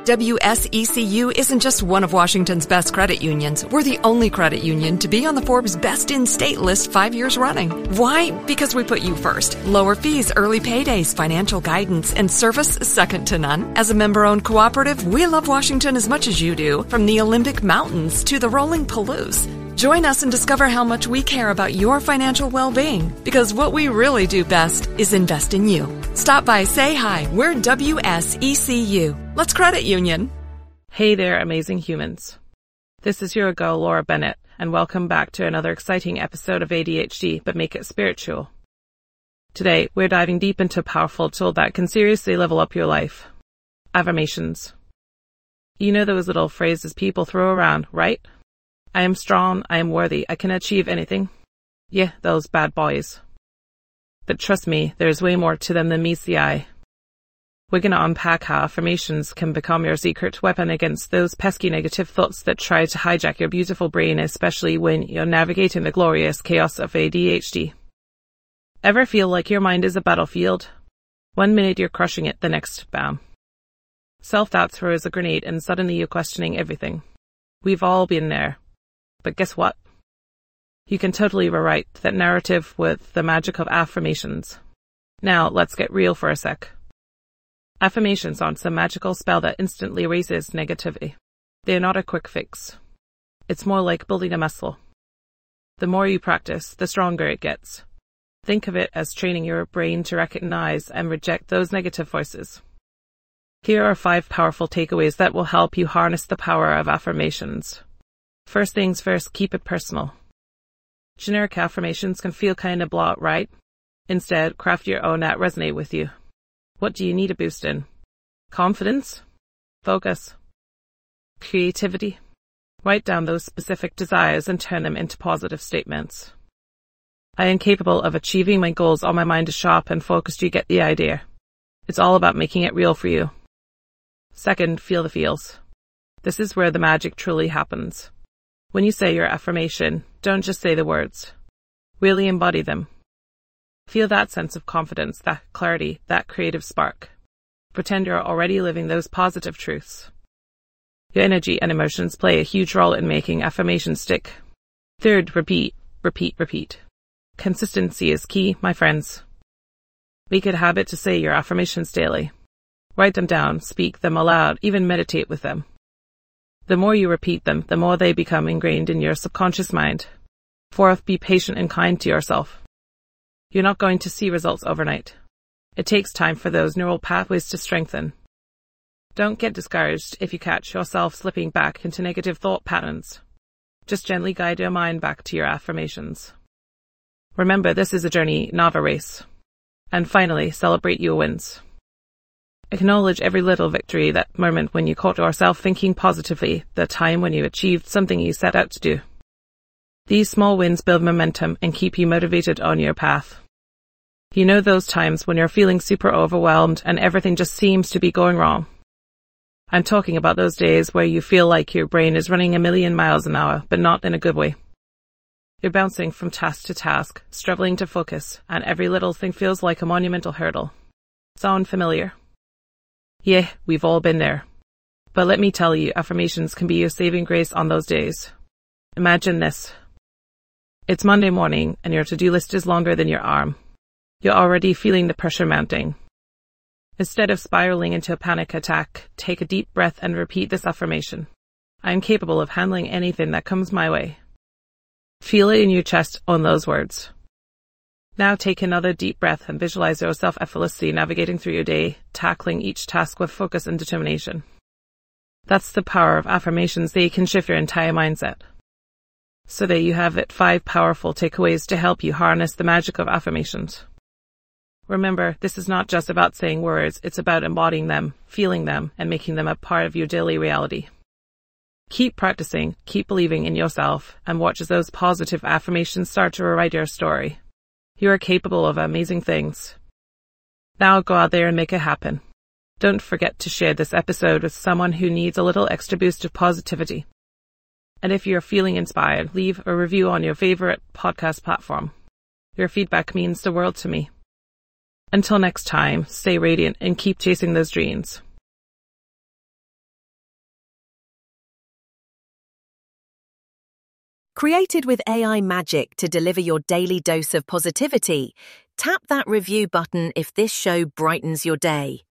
WSECU isn't just one of Washington's best credit unions. We're the only credit union to be on the Forbes Best in State list 5 years running. Why? Because we put you first. Lower fees, early paydays, financial guidance, and service second to none. As a member-owned cooperative, we love Washington as much as you do, from the Olympic Mountains to the rolling Palouse. Join us and discover how much we care about your financial well-being, because what we really do best is invest in you. Stop by, say hi. We're WSECU. Let's credit union. Hey there, amazing humans. This is your girl, Laura Bennett, and welcome back to another exciting episode of ADHD, but make it spiritual. Today, we're diving deep into a powerful tool that can seriously level up your life. Affirmations. You know those little phrases people throw around, right? I am strong, I am worthy, I can achieve anything. Yeah, those bad boys. But trust me, there's way more to them than meets the eye. We're gonna unpack how affirmations can become your secret weapon against those pesky negative thoughts that try to hijack your beautiful brain, especially when you're navigating the glorious chaos of ADHD. Ever feel like your mind is a battlefield? 1 minute you're crushing it, the next, bam. Self-doubt throws a grenade and suddenly you're questioning everything. We've all been there. But guess what? You can totally rewrite that narrative with the magic of affirmations. Now, let's get real for a sec. Affirmations aren't some magical spell that instantly erases negativity. They're not a quick fix. It's more like building a muscle. The more you practice, the stronger it gets. Think of it as training your brain to recognize and reject those negative voices. Here are 5 powerful takeaways that will help you harness the power of affirmations. First things first, keep it personal. Generic affirmations can feel kinda blah, right? Instead, craft your own that resonate with you. What do you need a boost in? Confidence? Focus? Creativity? Write down those specific desires and turn them into positive statements. I am capable of achieving my goals. All my mind is sharp and focused. You get the idea. It's all about making it real for you. Second, feel the feels. This is where the magic truly happens. When you say your affirmation, don't just say the words. Really embody them. Feel that sense of confidence, that clarity, that creative spark. Pretend you're already living those positive truths. Your energy and emotions play a huge role in making affirmations stick. Third, repeat, repeat, repeat. Consistency is key, my friends. Make it a habit to say your affirmations daily. Write them down, speak them aloud, even meditate with them. The more you repeat them, the more they become ingrained in your subconscious mind. Fourth, be patient and kind to yourself. You're not going to see results overnight. It takes time for those neural pathways to strengthen. Don't get discouraged if you catch yourself slipping back into negative thought patterns. Just gently guide your mind back to your affirmations. Remember, this is a journey, not a race. And finally, celebrate your wins. Acknowledge every little victory, that moment when you caught yourself thinking positively, the time when you achieved something you set out to do. These small wins build momentum and keep you motivated on your path. You know those times when you're feeling super overwhelmed and everything just seems to be going wrong. I'm talking about those days where you feel like your brain is running 1,000,000 miles an hour, but not in a good way. You're bouncing from task to task, struggling to focus, and every little thing feels like a monumental hurdle. Sound familiar? Yeah, we've all been there. But let me tell you, affirmations can be your saving grace on those days. Imagine this. It's Monday morning and your to-do list is longer than your arm. You're already feeling the pressure mounting. Instead of spiraling into a panic attack, take a deep breath and repeat this affirmation. I am capable of handling anything that comes my way. Feel it in your chest on those words. Now take another deep breath and visualize yourself effortlessly navigating through your day, tackling each task with focus and determination. That's the power of affirmations. They can shift your entire mindset. So there you have it, 5 powerful takeaways to help you harness the magic of affirmations. Remember, this is not just about saying words, it's about embodying them, feeling them, and making them a part of your daily reality. Keep practicing, keep believing in yourself, and watch as those positive affirmations start to rewrite your story. You are capable of amazing things. Now go out there and make it happen. Don't forget to share this episode with someone who needs a little extra boost of positivity. And if you're feeling inspired, leave a review on your favorite podcast platform. Your feedback means the world to me. Until next time, stay radiant and keep chasing those dreams. Created with AI magic to deliver your daily dose of positivity, tap that review button if this show brightens your day.